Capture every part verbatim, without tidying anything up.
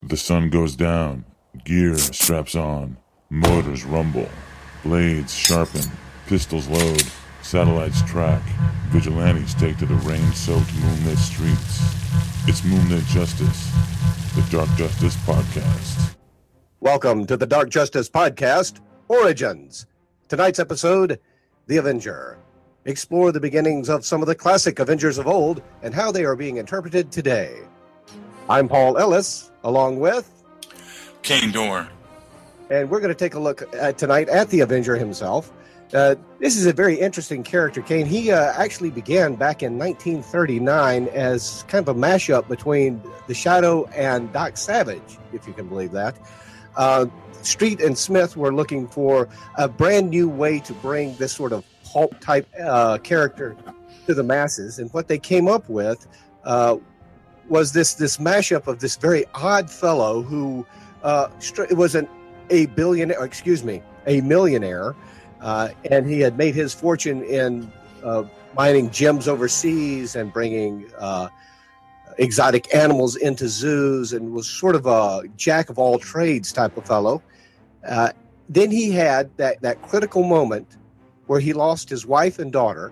The sun goes down, gear straps on, motors rumble, blades sharpen, pistols load, satellites track, vigilantes take to the rain-soaked moonlit streets. It's Moonlit Justice, the Dark Justice Podcast. Welcome to the Dark Justice Podcast, Origins. Tonight's episode, The Avenger. Explore the beginnings of some of the classic Avengers of old and how they are being interpreted today. I'm Paul Ellis, along with Kane Dorr. And we're going to take a look at, tonight at the Avenger himself. Uh, this is a very interesting character, Kane. He uh, actually began back in nineteen thirty-nine as kind of a mashup between The Shadow and Doc Savage, if you can believe that. Uh, Street and Smith were looking for a brand new way to bring this sort of pulp-type uh, character to the masses. And what they came up with uh, was this this mashup of this very odd fellow who uh, was an a billionaire, excuse me, a millionaire, uh, and he had made his fortune in uh, mining gems overseas and bringing uh, exotic animals into zoos, and was sort of a jack of all trades type of fellow. Uh, then he had that that critical moment where he lost his wife and daughter,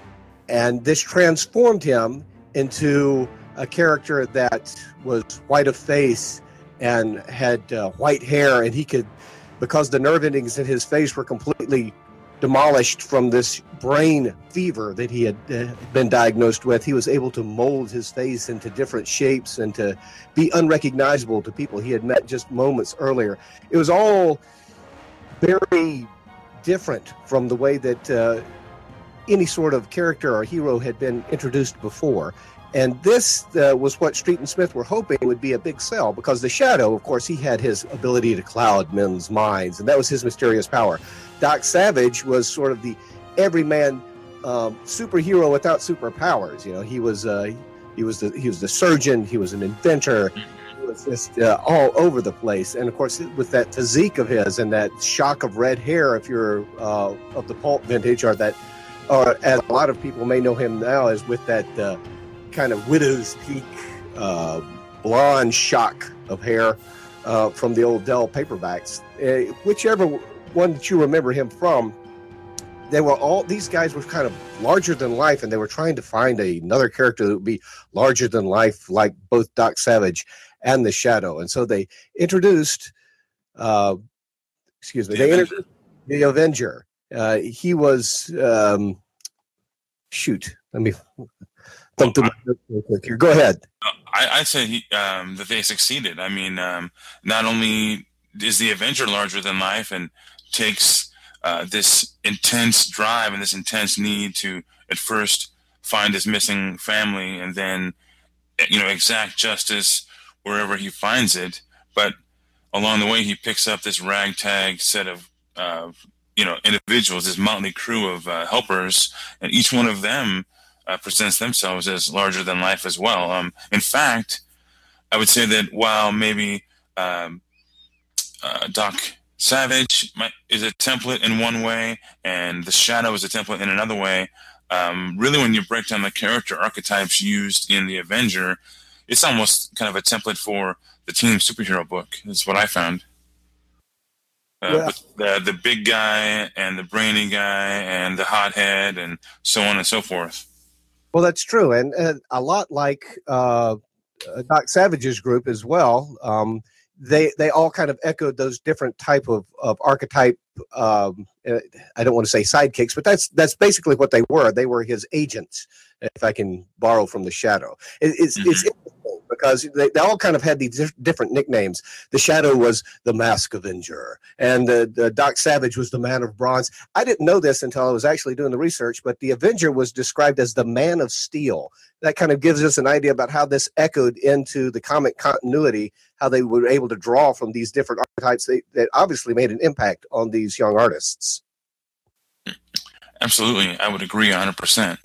and this transformed him into a character that was white of face and had uh, white hair, and he could, because the nerve endings in his face were completely demolished from this brain fever that he had uh, been diagnosed with, he was able to mold his face into different shapes and to be unrecognizable to people he had met just moments earlier. It was all very different from the way that uh, any sort of character or hero had been introduced before. And this uh, was what Street and Smith were hoping would be a big sell, because the Shadow, of course, he had his ability to cloud men's minds, and that was his mysterious power. Doc Savage was sort of the everyman um, superhero without superpowers. You know, he was uh, he was the he was the surgeon, he was an inventor, he was just uh, all over the place. And of course, with that physique of his and that shock of red hair, if you're uh, of the pulp vintage, or that, or as a lot of people may know him now, is with that. Uh, kind of widow's peak uh, blonde shock of hair uh, from the old Dell paperbacks. Uh, whichever one that you remember him from, they were all, these guys were kind of larger than life, and they were trying to find a, another character that would be larger than life, like both Doc Savage and the Shadow. And so they introduced, uh, excuse me, the they Avenger. introduced the Avenger. Uh, he was, um, shoot, let me... Well, I, Here. Go ahead. I, I'd say he, um, that they succeeded. I mean, um, not only is the Avenger larger than life and takes uh, this intense drive and this intense need to at first find his missing family and then, you know, exact justice wherever he finds it, but along the way he picks up this ragtag set of uh, you know individuals, this motley crew of uh, helpers, and each one of them Uh, presents themselves as larger than life as well. Um, in fact, I would say that while maybe um, uh, Doc Savage might, is a template in one way, and the Shadow is a template in another way, um, really when you break down the character archetypes used in the Avenger, it's almost kind of a template for the team superhero book, is what I found. Uh, yeah. With the, the big guy and the brainy guy and the hothead and so on and so forth. Well, that's true, and, and a lot like uh, Doc Savage's group as well. Um, they they all kind of echoed those different type of of archetype. Um, I don't want to say sidekicks, but that's that's basically what they were. They were his agents, if I can borrow from the Shadow. It, it's mm-hmm. it's interesting because they, they all kind of had these different nicknames. The Shadow was the Mask Avenger, and the, the Doc Savage was the Man of Bronze. I didn't know this until I was actually doing the research, but the Avenger was described as the Man of Steel. That kind of gives us an idea about how this echoed into the comic continuity, how they were able to draw from these different archetypes that, that obviously made an impact on these young artists. Absolutely. I would agree one hundred percent.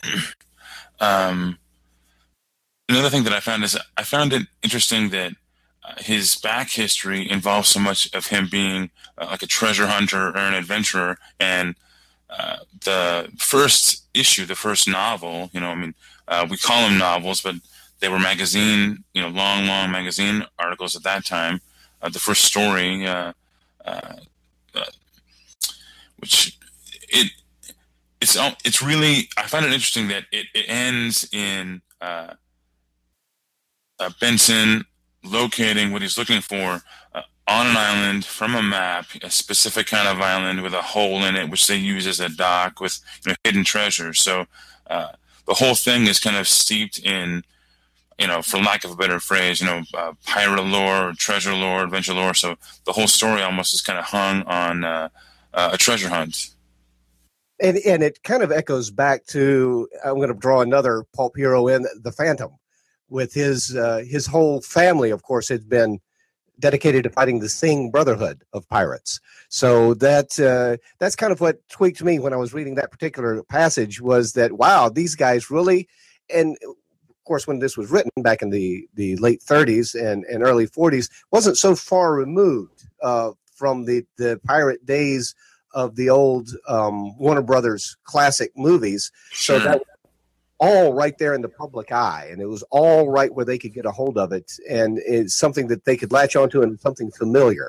Um, another thing that I found is I found it interesting that uh, his back history involves so much of him being uh, like a treasure hunter or an adventurer. And uh, the first issue, the first novel, you know, I mean, uh, we call them novels, but they were magazine, you know, long, long magazine articles at that time. Uh, the first story, uh, uh, uh, which it it's it's really, I find it interesting that it, it ends in uh, uh, Benson locating what he's looking for uh, on an island from a map, a specific kind of island with a hole in it, which they use as a dock with, you know, hidden treasure. So uh, the whole thing is kind of steeped in, you know, for lack of a better phrase, you know, uh, pirate lore, treasure lore, adventure lore. So the whole story almost is kind of hung on uh, uh, a treasure hunt. And and it kind of echoes back to, I'm going to draw another pulp hero in, the Phantom, with his uh, his whole family, of course, had been dedicated to fighting the Singh Brotherhood of pirates. So that uh, that's kind of what tweaked me when I was reading that particular passage, was that, wow, these guys really, and of course, when this was written back in the, the late thirties and, and early forties, wasn't so far removed uh, from the, the pirate days of the old um, Warner Brothers classic movies. Sure. So that was all right there in the public eye, and it was all right where they could get a hold of it, and it's something that they could latch onto and something familiar.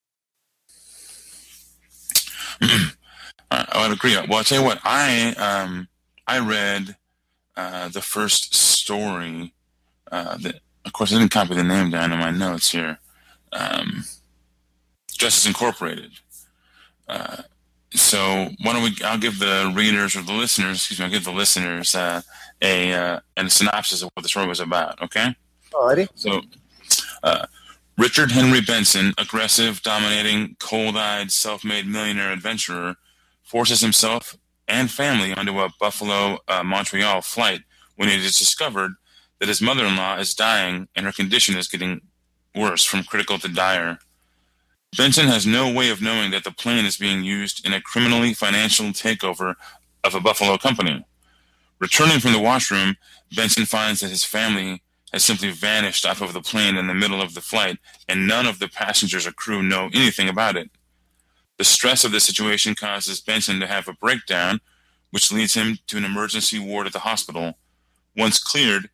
I would agree. Well, I'll tell you what, I um, I read uh, the first story. Uh, that, of course, I didn't copy the name down in my notes here. Um, Justice Incorporated. Uh, so why don't we? I'll give the readers or the listeners, excuse me, I'll give the listeners uh, a uh, a synopsis of what the story was about. Okay. Alrighty. So, uh, Richard Henry Benson, aggressive, dominating, cold-eyed, self-made millionaire adventurer, forces himself and family onto a Buffalo uh, Montreal flight when it is discovered that his mother-in-law is dying and her condition is getting worse, from critical to dire. Benson has no way of knowing that the plane is being used in a criminally financial takeover of a Buffalo company. Returning from the washroom, Benson finds that his family has simply vanished off of the plane in the middle of the flight, and none of the passengers or crew know anything about it. The stress of the situation causes Benson to have a breakdown, which leads him to an emergency ward at the hospital. Once cleared,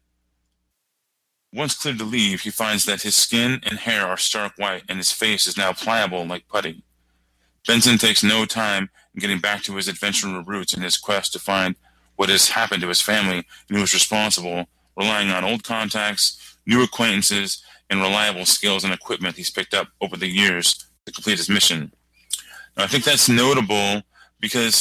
Once cleared to leave, he finds that his skin and hair are stark white, and his face is now pliable like putty. Benson takes no time in getting back to his adventurer roots in his quest to find what has happened to his family and who is responsible, relying on old contacts, new acquaintances, and reliable skills and equipment he's picked up over the years to complete his mission. Now, I think that's notable because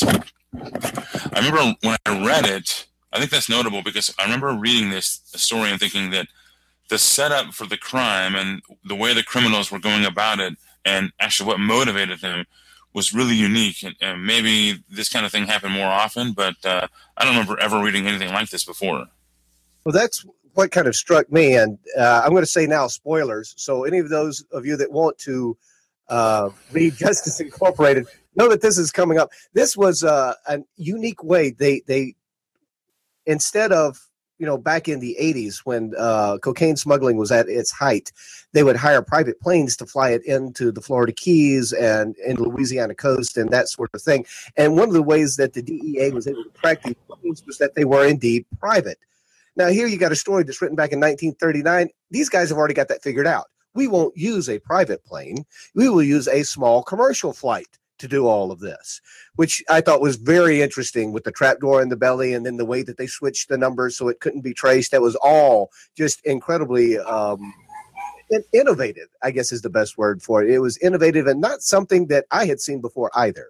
I remember when I read it, I think that's notable because I remember reading this story and thinking that the setup for the crime and the way the criminals were going about it and actually what motivated them was really unique. And, and maybe this kind of thing happened more often, but uh, I don't remember ever reading anything like this before. Well, that's what kind of struck me. And uh, I'm going to say now spoilers. So any of those of you that want to uh, read Justice Incorporated, know that this is coming up. This was uh, a unique way. They, they, instead of, you know, back in the eighties when uh, cocaine smuggling was at its height, they would hire private planes to fly it into the Florida Keys and in the Louisiana coast and that sort of thing. And one of the ways that the D E A was able to track these planes was that they were indeed private. Now, here you got a story that's written back in nineteen thirty-nine. These guys have already got that figured out. We won't use a private plane. We will use a small commercial flight to do all of this, which I thought was very interesting with the trapdoor in the belly and then the way that they switched the numbers so it couldn't be traced. That was all just incredibly um, innovative, I guess is the best word for it. It was innovative and not something that I had seen before either.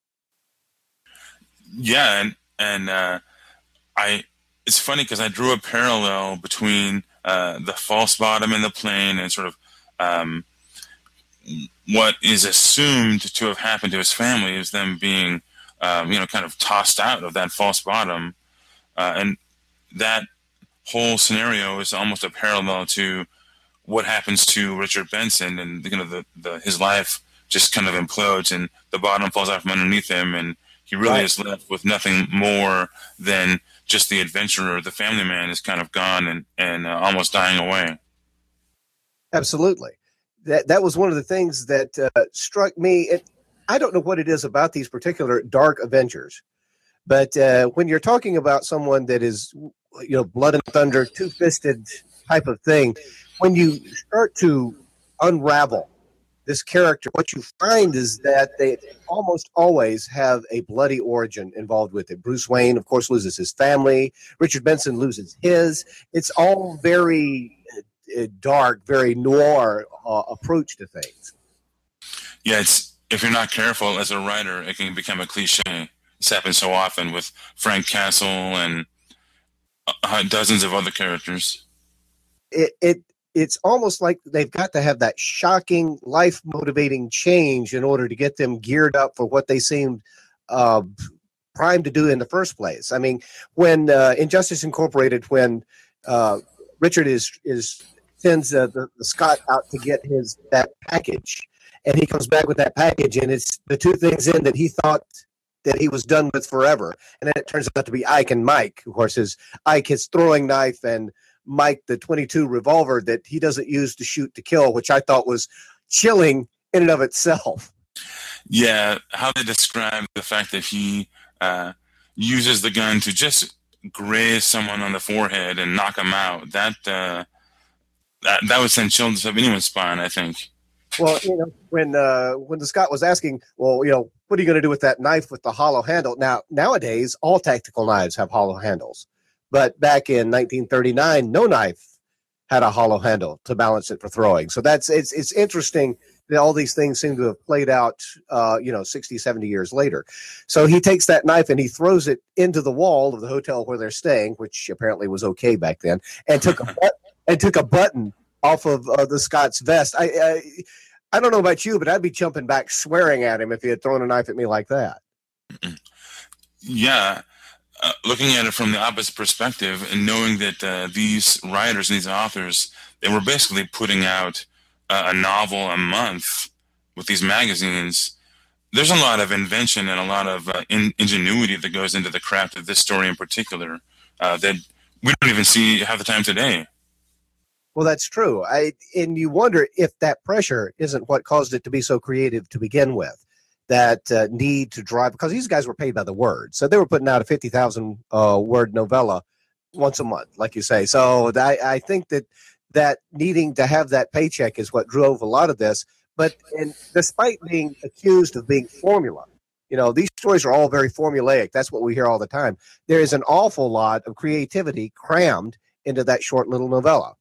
Yeah, and, and uh, I it's funny because I drew a parallel between uh, the false bottom in the plane and sort of um, what is assumed to have happened to his family is them being, um, you know, kind of tossed out of that false bottom. Uh, and that whole scenario is almost a parallel to what happens to Richard Benson, and, you know, the, the, his life just kind of implodes and the bottom falls out from underneath him. And he really Right. is left with nothing more than just the adventurer. The family man is kind of gone and, and uh, almost dying away. Absolutely. That that was one of the things that uh, struck me. It, I don't know what it is about these particular Dark Avengers, But uh, when you're talking about someone that is, you know, blood and thunder, two-fisted type of thing, when you start to unravel this character, what you find is that they almost always have a bloody origin involved with it. Bruce Wayne, of course, loses his family. Richard Benson loses his. It's all very uh, dark, very noir uh, approach to things. Yeah, it's if you're not careful as a writer, it can become a cliche. It's happened so often with Frank Castle and uh, dozens of other characters. It, it it's almost like they've got to have that shocking, life-motivating change in order to get them geared up for what they seemed uh, primed to do in the first place. I mean, when uh, Injustice Incorporated, when uh, Richard is is sends uh, the, the Scott out to get his that package, and he comes back with that package, and it's the two things in that he thought that he was done with forever, and then it turns out to be Ike and Mike. Of course, his Ike his throwing knife and Mike, the twenty-two revolver that he doesn't use to shoot to kill, which I thought was chilling in and of itself. Yeah, how they describe the fact that he uh, uses the gun to just graze someone on the forehead and knock him out. That uh, that that would send chills up anyone's spine, I think. Well, you know, when uh, when the Scott was asking, well, you know, what are you going to do with that knife with the hollow handle? Now, nowadays, all tactical knives have hollow handles. But back in nineteen thirty-nine, no knife had a hollow handle to balance it for throwing. So that's it's it's interesting that all these things seem to have played out, uh, you know, sixty, seventy years later. So he takes that knife and he throws it into the wall of the hotel where they're staying, which apparently was okay back then, and took a but- and took a button off of uh, the Scott's vest. I, I I don't know about you, but I'd be jumping back, swearing at him if he had thrown a knife at me like that. Yeah. Uh, looking at it from the opposite perspective and knowing that uh, these writers and these authors, they were basically putting out uh, a novel a month with these magazines, there's a lot of invention and a lot of uh, in- ingenuity that goes into the craft of this story in particular uh, that we don't even see half the time today. Well, that's true. I and you wonder if that pressure isn't what caused it to be so creative to begin with. That uh, need to drive, because these guys were paid by the word. So they were putting out a fifty thousand uh, word novella once a month, like you say. So I, I think that that needing to have that paycheck is what drove a lot of this. But and despite being accused of being formula, you know, these stories are all very formulaic. That's what we hear all the time. There is an awful lot of creativity crammed into that short little novella.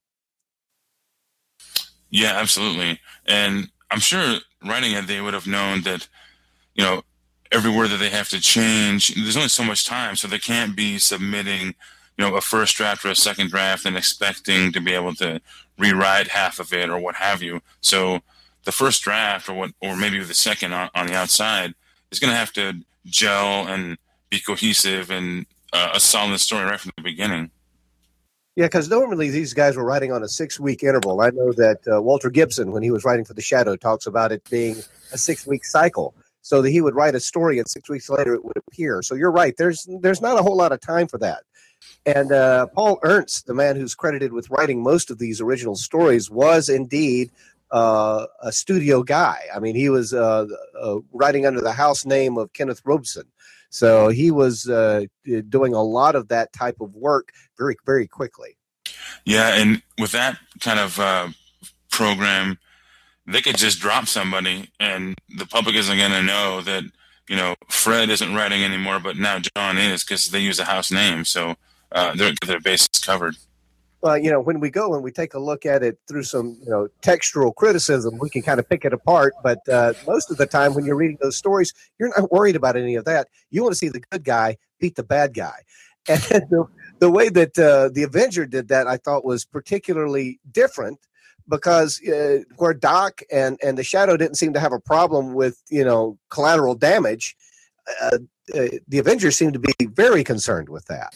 Yeah, absolutely. And I'm sure writing it, they would have known that, you know, every word that they have to change, there's only so much time, so they can't be submitting, you know, a first draft or a second draft and expecting to be able to rewrite half of it or what have you. So the first draft or what, or maybe the second on, on the outside is going to have to gel and be cohesive and uh, a solid story right from the beginning. Yeah, because normally these guys were writing on a six-week interval. I know that uh, Walter Gibson, when he was writing for The Shadow, talks about it being a six-week cycle. So that he would write a story and six weeks later it would appear. So you're right. There's there's not a whole lot of time for that. And uh, Paul Ernst, the man who's credited with writing most of these original stories, was indeed uh, a studio guy. I mean, he was uh, uh, writing under the house name of Kenneth Robeson. So he was uh, doing a lot of that type of work very, very quickly. Yeah, and with that kind of uh, program, they could just drop somebody and the public isn't going to know that, you know, Fred isn't writing anymore, but now John is because they use a house name. So uh, they're, their base is covered. Well, you know, when we go and we take a look at it through some, you know, textual criticism, we can kind of pick it apart. But uh, most of the time when you're reading those stories, you're not worried about any of that. You want to see the good guy beat the bad guy. And the, the way that uh, the Avenger did that, I thought was particularly different. Because uh, where Doc and, and the Shadow didn't seem to have a problem with, you know, collateral damage, uh, uh, the Avengers seem to be very concerned with that.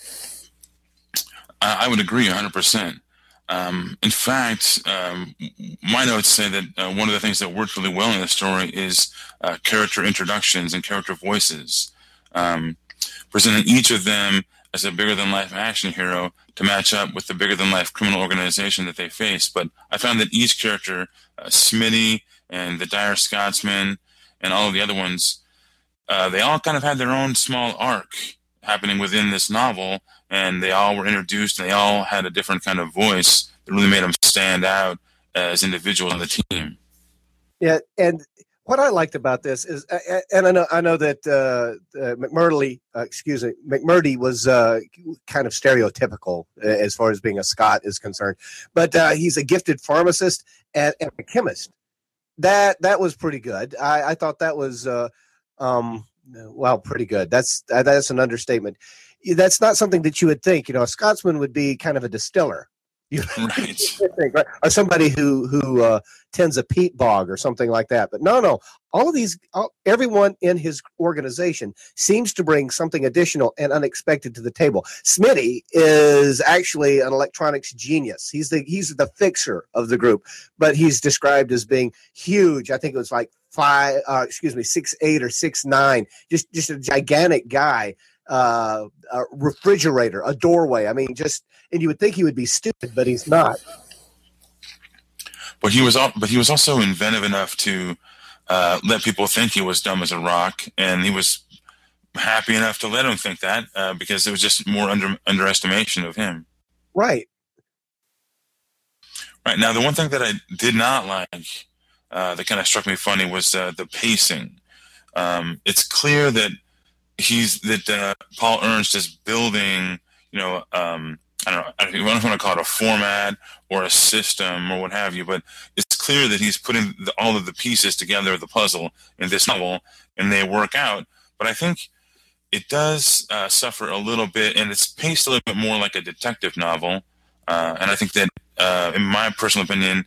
I would agree one hundred percent. Um, in fact, um, my notes say that uh, one of the things that worked really well in the story is uh, character introductions and character voices, um, presenting each of them as a bigger-than-life action hero to match up with the bigger-than-life criminal organization that they face. But I found that each character, uh, Smitty and the Dire Scotsman and all of the other ones, uh, they all kind of had their own small arc happening within this novel, and they all were introduced, and they all had a different kind of voice that really made them stand out as individuals on the team. Yeah, and what I liked about this is, and I know I know that uh, uh, McMurdy, uh, excuse me, McMurdy was uh, kind of stereotypical as far as being a Scot is concerned, but uh, he's a gifted pharmacist and, and a chemist. That that was pretty good. I, I thought that was, uh, um, well, pretty good. That's that's an understatement. That's not something that you would think. You know, a Scotsman would be kind of a distiller. You right. think, right? Or somebody who who uh, tends a peat bog or something like that. But no, no, all of these, all, everyone in his organization seems to bring something additional and unexpected to the table. Smitty is actually an electronics genius. He's the he's the fixer of the group, but he's described as being huge. I think it was like five, uh, excuse me, six eight or six nine, just just a gigantic guy. Uh, a refrigerator, a doorway. I mean, just, and you would think he would be stupid, but he's not. But he was, al- but he was also inventive enough to uh, let people think he was dumb as a rock, and he was happy enough to let them think that uh, because it was just more under underestimation of him. Right. Right. Now, the one thing that I did not like, uh, that kind of struck me funny, was uh, the pacing. Um, it's clear that he's that uh, Paul Ernst is building, you know, um, I don't know, I don't know if I want to call it a format or a system or what have you, but it's clear that he's putting the, all of the pieces together of the puzzle in this novel, and they work out. But I think it does uh, suffer a little bit, and it's paced a little bit more like a detective novel. Uh, and I think that, uh, in my personal opinion,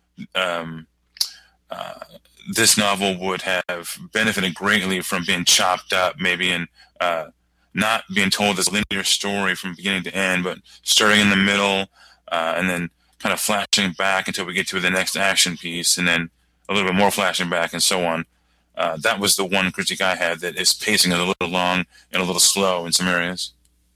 um, uh, this novel would have benefited greatly from being chopped up, maybe, and uh, not being told this linear story from beginning to end, but starting in the middle uh, and then kind of flashing back until we get to the next action piece, and then a little bit more flashing back, and so on. Uh, that was the one critique I had, that is pacing is a little long and a little slow in some areas.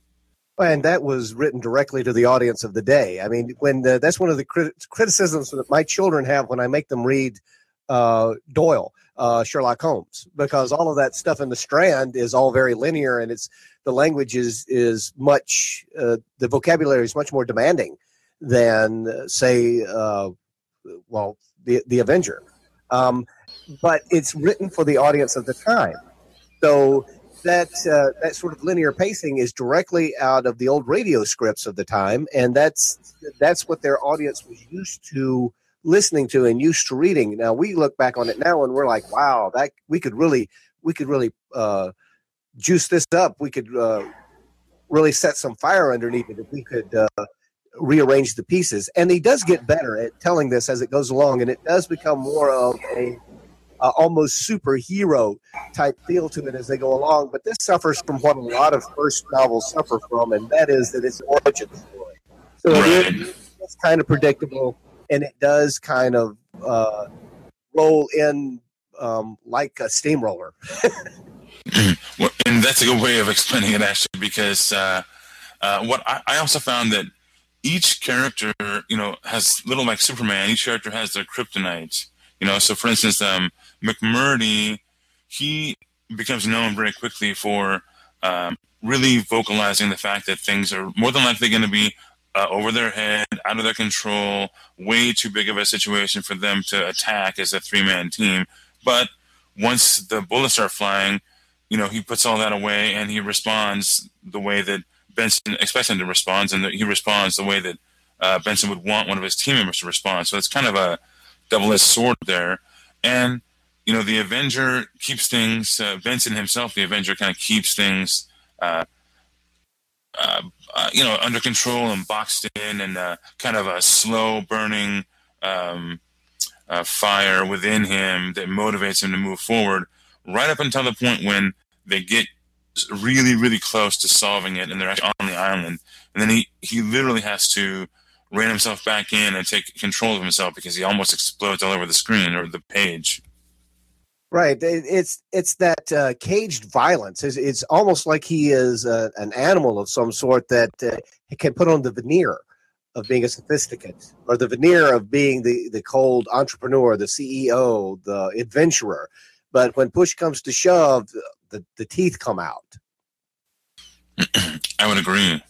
And that was written directly to the audience of the day. I mean, when the, that's one of the crit- criticisms that my children have when I make them read Uh, Doyle, uh, Sherlock Holmes, because all of that stuff in the Strand is all very linear, and it's the language is is much uh, the vocabulary is much more demanding than uh, say, uh, well, the the Avenger, um, but it's written for the audience of the time. So that uh, that sort of linear pacing is directly out of the old radio scripts of the time, and that's that's what their audience was used to listening to and used to reading. Now we look back on it now and we're like, wow, that we could really, we could really uh, juice this up. We could uh, really set some fire underneath it if we could uh, rearrange the pieces. And he does get better at telling this as it goes along, and it does become more of a uh, almost superhero type feel to it as they go along. But this suffers from what a lot of first novels suffer from, and that is that it's an origin story. So it is, it's kind of predictable. And it does kind of uh, roll in um, like a steamroller. Well, and that's a good way of explaining it, actually, because uh, uh, what I, I also found that each character, you know, has little like Superman. Each character has their kryptonite. You know, so for instance, um, McMurdy, he becomes known very quickly for um, really vocalizing the fact that things are more than likely going to be Uh, over their head, out of their control, way too big of a situation for them to attack as a three-man team. But once the bullets are flying, you know, he puts all that away and he responds the way that Benson expects him to respond, and that he responds the way that uh, Benson would want one of his team members to respond. So it's kind of a double-edged sword there. And, you know, the Avenger keeps things, uh, Benson himself, the Avenger, kind of keeps things uh, uh, uh, you know, under control and boxed in, and uh, kind of a slow burning um, uh, fire within him that motivates him to move forward right up until the point when they get really, really close to solving it and they're actually on the island. And then he, he literally has to rein himself back in and take control of himself because he almost explodes all over the screen or the page. Right. It's it's that uh, caged violence. It's, it's almost like he is uh, an animal of some sort that uh, can put on the veneer of being a sophisticate, or the veneer of being the, the cold entrepreneur, the C E O, the adventurer. But when push comes to shove, the, the teeth come out. I would agree.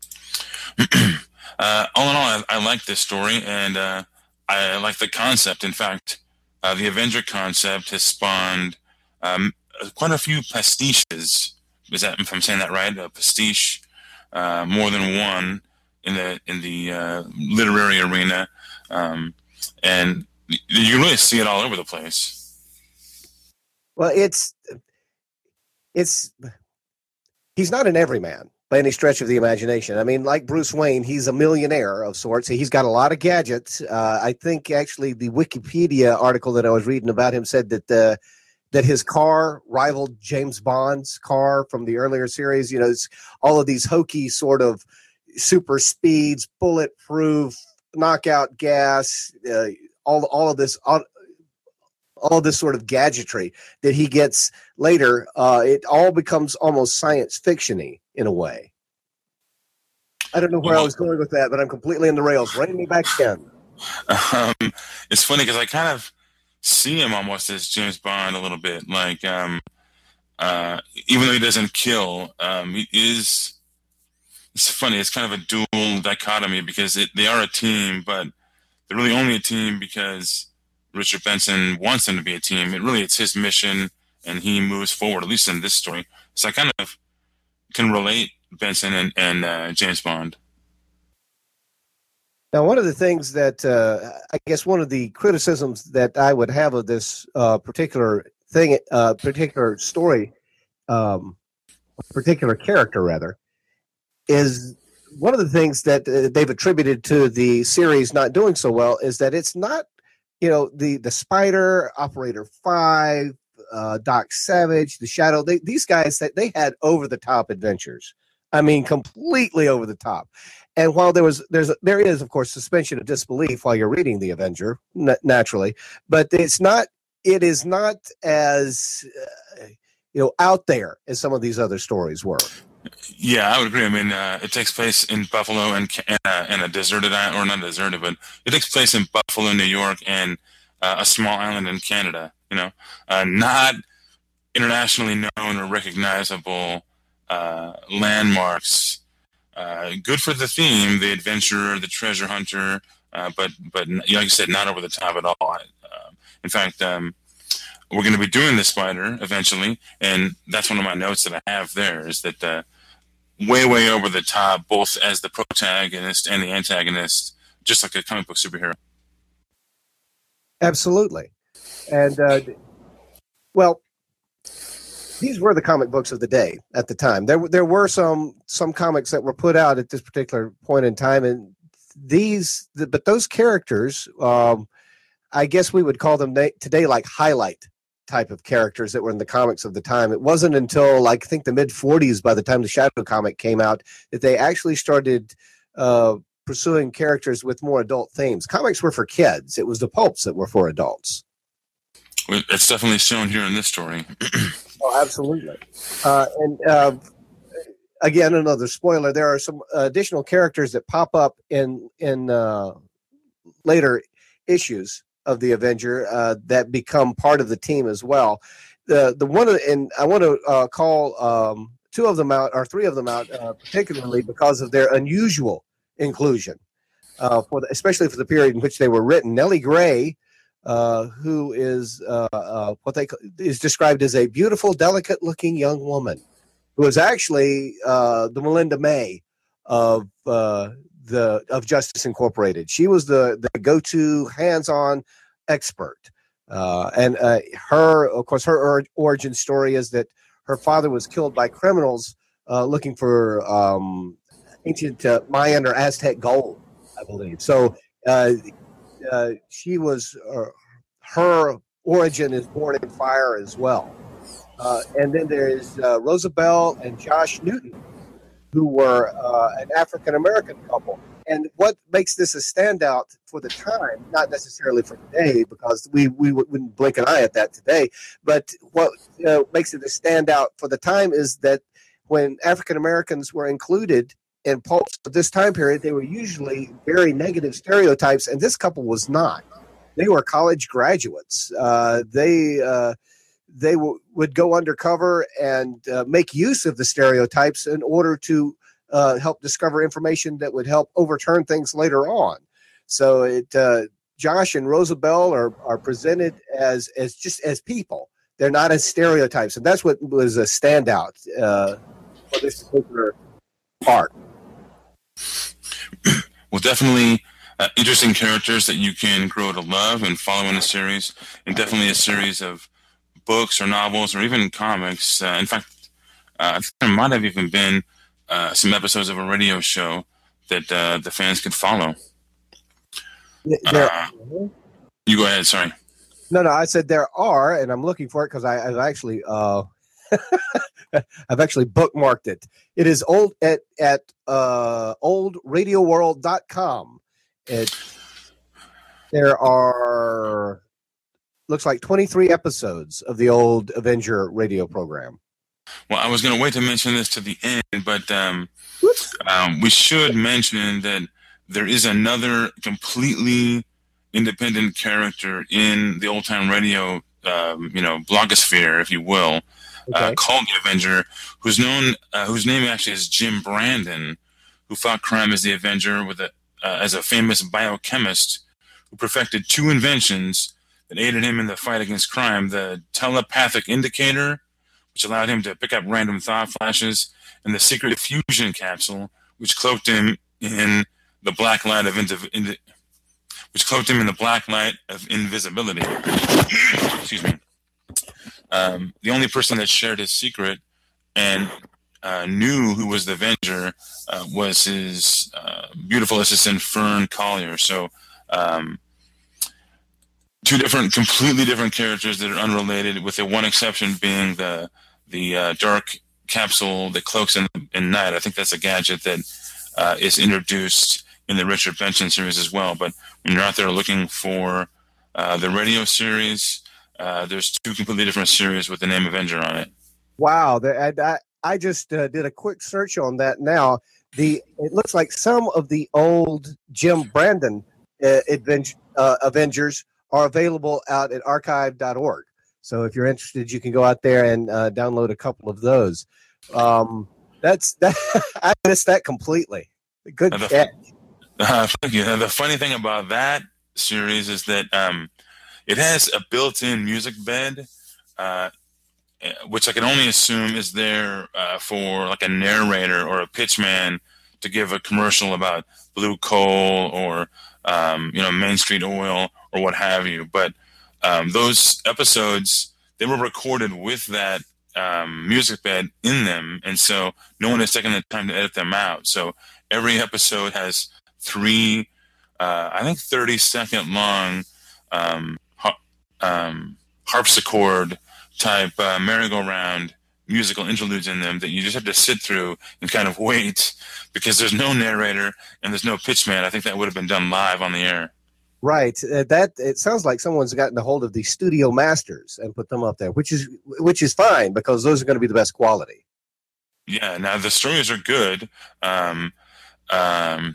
uh, all in all, I, I like this story, and uh, I like the concept. In fact, uh, the Avenger concept has spawned um, quite a few pastiches. Is that, if I'm saying that right? A pastiche, uh, more than one in the in the uh, literary arena, um, and you really see it all over the place. Well, it's it's he's not an everyman by any stretch of the imagination. I mean, like Bruce Wayne, he's a millionaire of sorts. He's got a lot of gadgets. Uh, I think actually the Wikipedia article that I was reading about him said that the that his car rivaled James Bond's car from the earlier series. You know, it's all of these hokey sort of super speeds, bulletproof, knockout gas, uh, all all of this, all, all of this sort of gadgetry that he gets later. Uh, it all becomes almost science fiction-y in a way. I don't know where I was going with that, but I'm completely in the rails. Rein me back in. Um, it's funny because I kind of see him almost as James Bond a little bit. Like, um, uh, even though he doesn't kill, um, he is. It's funny. It's kind of a dual dichotomy because it, they are a team, but they're really only a team because Richard Benson wants them to be a team. It really, it's his mission, and he moves forward. At least in this story, so I kind of can relate Benson and, and uh, James Bond. Now, one of the things that uh, I guess one of the criticisms that I would have of this uh, particular thing, uh, particular story, um, particular character rather, is one of the things that uh, they've attributed to the series not doing so well is that it's not, you know, the the Spider, Operator Five, uh, Doc Savage, the Shadow. They, these guys that they had over the top adventures. I mean, completely over the top. And while there was, there's, there is, of course, suspension of disbelief while you're reading the Avenger, n- naturally, but it's not, it is not as, uh, you know, out there as some of these other stories were. Yeah, I would agree. I mean, uh, it takes place in Buffalo and and, uh, and a deserted island, or not deserted, but it takes place in Buffalo, New York, and uh, a small island in Canada. You know, uh, not internationally known or recognizable uh, landmarks. Uh, good for the theme, the adventurer, the treasure hunter, uh, but but like you said, not over the top at all. Uh, in fact, um, we're going to be doing the Spider eventually, and that's one of my notes that I have there is that uh, way way over the top, both as the protagonist and the antagonist, just like a comic book superhero. Absolutely, and uh, well. These were the comic books of the day at the time. There, there were some some comics that were put out at this particular point in time, and these, the, but those characters, um, I guess we would call them today like highlight type of characters that were in the comics of the time. It wasn't until like I think the mid forties, by the time the Shadow comic came out, that they actually started uh, pursuing characters with more adult themes. Comics were for kids. It was the pulps that were for adults. It's definitely shown here in this story. Oh, absolutely. Uh, and uh, again, another spoiler. There are some additional characters that pop up in in uh, later issues of the Avenger uh, that become part of the team as well. The the one, and I want to uh, call um, two of them out, or three of them out, uh, particularly because of their unusual inclusion, uh, for the, especially for the period in which they were written. Nellie Gray. Uh, who is uh, uh, what they is described as a beautiful, delicate-looking young woman, who is actually uh, the Melinda May of uh, the of Justice Incorporated. She was the the go-to hands-on expert, uh, and uh, her, of course, her or- origin story is that her father was killed by criminals uh, looking for um, ancient uh, Mayan or Aztec gold, I believe. So. Uh, Uh, she was uh, her origin is born in fire as well, uh, and then there is uh, Rosabelle and Josh Newton, who were uh, an African American couple. And what makes this a standout for the time, not necessarily for today, because we we wouldn't blink an eye at that today, but what uh, makes it a standout for the time is that when African Americans were included in pulps at this time period, they were usually very negative stereotypes, and this couple was not. They were college graduates. Uh, they uh, they w- would go undercover and uh, make use of the stereotypes in order to uh, help discover information that would help overturn things later on. So it, uh, Josh and Rosabelle are are presented as as just as people. They're not as stereotypes, and that's what was a standout uh, for this particular part. Well, definitely uh, interesting characters that you can grow to love and follow in the series, and definitely a series of books or novels or even comics. Uh, in fact, uh, I think there might have even been uh, some episodes of a radio show that uh, the fans could follow. There, uh, you go ahead, sorry. No, no, I said there are, and I'm looking for it because I've actually, uh, I've actually bookmarked it. It is old at at uh, old radio world dot com. It there are looks like twenty-three episodes of the old Avenger radio program. Well, I was going to wait to mention this to the end, but um, um, we should mention that there is another completely independent character in the old time radio, um, you know, blogosphere, if you will, okay. uh, called the Avenger, who's known, uh, whose name actually is Jim Brandon, who fought crime as the Avenger with a, uh, as a famous biochemist who perfected two inventions that aided him in the fight against crime: the telepathic indicator, which allowed him to pick up random thought flashes, and the secret fusion capsule, which cloaked him in the black light of indiv- indi- which cloaked him in the black light of invisibility. Excuse me. Um, the only person that shared his secret and uh, knew who was the Avenger uh, was his uh, beautiful assistant, Fern Collier. So um, two different, completely different characters that are unrelated, with the one exception being the the uh, dark capsule that cloaks in, in night. I think that's a gadget that uh, is introduced in the Richard Benson series as well. But when you're out there looking for uh, the radio series, uh, there's two completely different series with the name Avenger on it. Wow. The, I, I just uh, did a quick search on that now. The It looks like some of the old Jim Brandon uh, advent- uh, Avengers are available out at archive dot org. So if you're interested, you can go out there and uh, download a couple of those. Um, that's that. I missed that completely. Good the, catch. Uh, thank you. The funny thing about that series is that um, it has a built-in music bed, uh, which I can only assume is there uh, for like a narrator or a pitchman to give a commercial about blue coal or um, you know Main Street Oil or what have you. But um, those episodes, they were recorded with that um, music bed in them, and so no one has taken the time to edit them out. So every episode has three, uh, I think, thirty second long um, ha- um, harpsichord type uh, merry-go-round musical interludes in them that you just have to sit through and kind of wait, because there's no narrator and there's no pitchman. I think that would have been done live on the air. Right. Uh, that it sounds like someone's gotten a hold of the studio masters and put them up there, which is which is fine, because those are going to be the best quality. Yeah. Now the stories are good. Um, um,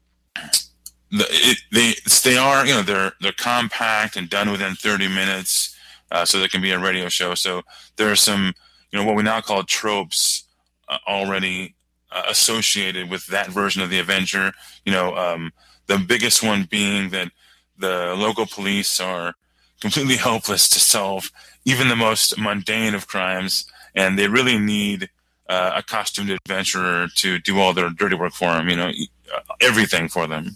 the, it, they they are you know they're they're compact and done within thirty minutes, uh, so they can be a radio show. So there are some you know what we now call tropes uh, already uh, associated with that version of the Avenger. You know, um, the biggest one being that the local police are completely helpless to solve even the most mundane of crimes, and they really need uh, a costumed adventurer to do all their dirty work for them. You know, everything for them.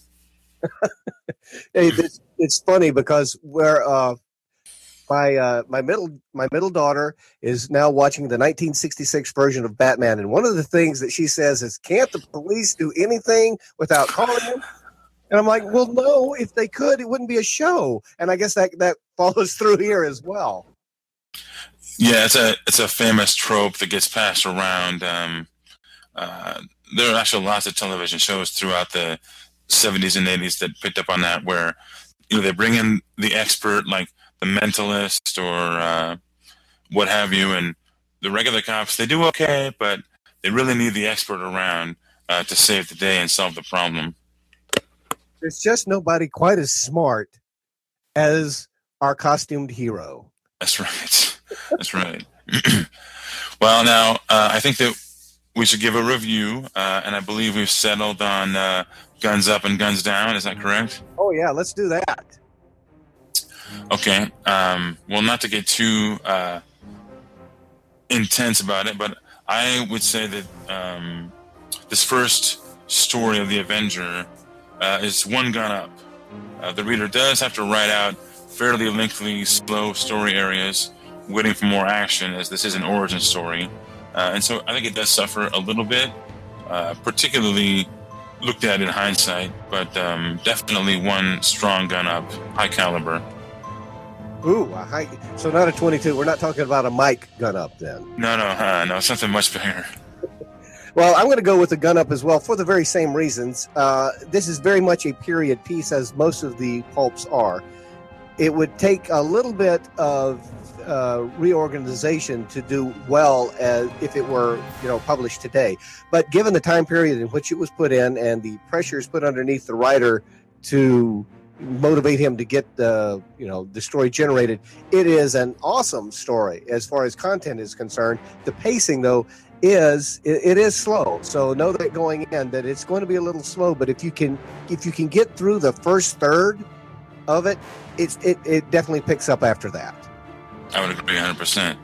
Hey, it's, it's funny because we're uh, my uh, my middle my middle daughter is now watching the nineteen sixty-six version of Batman, and one of the things that she says is, "Can't the police do anything without calling him?" And I'm like, well, no, if they could, it wouldn't be a show. And I guess that, that follows through here as well. Yeah, it's a it's a famous trope that gets passed around. Um, uh, there are actually lots of television shows throughout the seventies and eighties that picked up on that, where you know they bring in the expert, like the mentalist or uh, what have you, and the regular cops, they do okay, but they really need the expert around uh, to save the day and solve the problem. There's just nobody quite as smart as our costumed hero. That's right. That's right. Well, now, uh, I think that we should give a review, uh, and I believe we've settled on uh, Guns Up and Guns Down. Is that correct? Oh, yeah, let's do that. Okay. Um, well, not to get too uh, intense about it, but I would say that um, this first story of the Avenger uh, is one gun up. Uh, the reader does have to write out fairly lengthy, slow story areas, waiting for more action, as this is an origin story. Uh, and so I think it does suffer a little bit, uh, particularly looked at in hindsight, but um, definitely one strong gun up, high caliber. Ooh, a high, so not a twenty-two. We're not talking about a Mike gun up then. No, no, uh, no, something much bigger. Well, I'm going to go with the gun up as well for the very same reasons. Uh, this is very much a period piece, as most of the pulps are. It would take a little bit of uh, reorganization to do well as if it were, you know, published today. But given the time period in which it was put in and the pressures put underneath the writer to motivate him to get the, you know, the story generated, it is an awesome story as far as content is concerned. The pacing, though, is it, it is slow. So know that going in that it's going to be a little slow. But if you can if you can get through the first third of it, it's it, it definitely picks up after that. I would agree one hundred percent.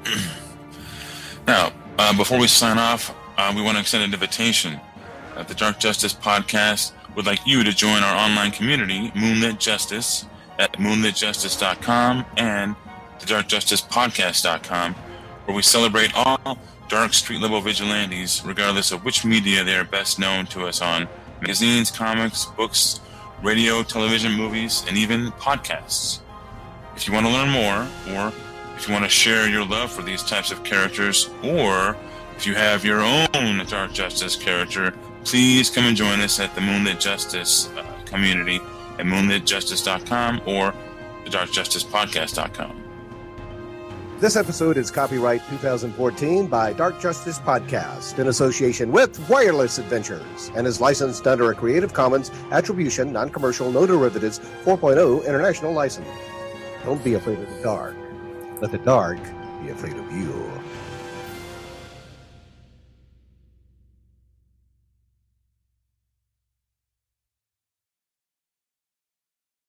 Now, uh, before we sign off, uh, we want to extend an invitation. Uh, the Dark Justice Podcast would like you to join our online community, Moonlit Justice, at moonlit justice dot com and the dark justice podcast dot com, where we celebrate all dark street-level vigilantes, regardless of which media they are best known to us on: magazines, comics, books, radio, television, movies, and even podcasts. If you want to learn more, or if you want to share your love for these types of characters, or if you have your own Dark Justice character, please come and join us at the Moonlit Justice uh, community at moonlit justice dot com or the dark justice podcast dot com. This episode is copyright two thousand fourteen by Dark Justice Podcast in association with Wireless Adventures and is licensed under a Creative Commons Attribution, Non-Commercial, No Derivatives four point oh International License. Don't be afraid of the dark. Let the dark be afraid of you.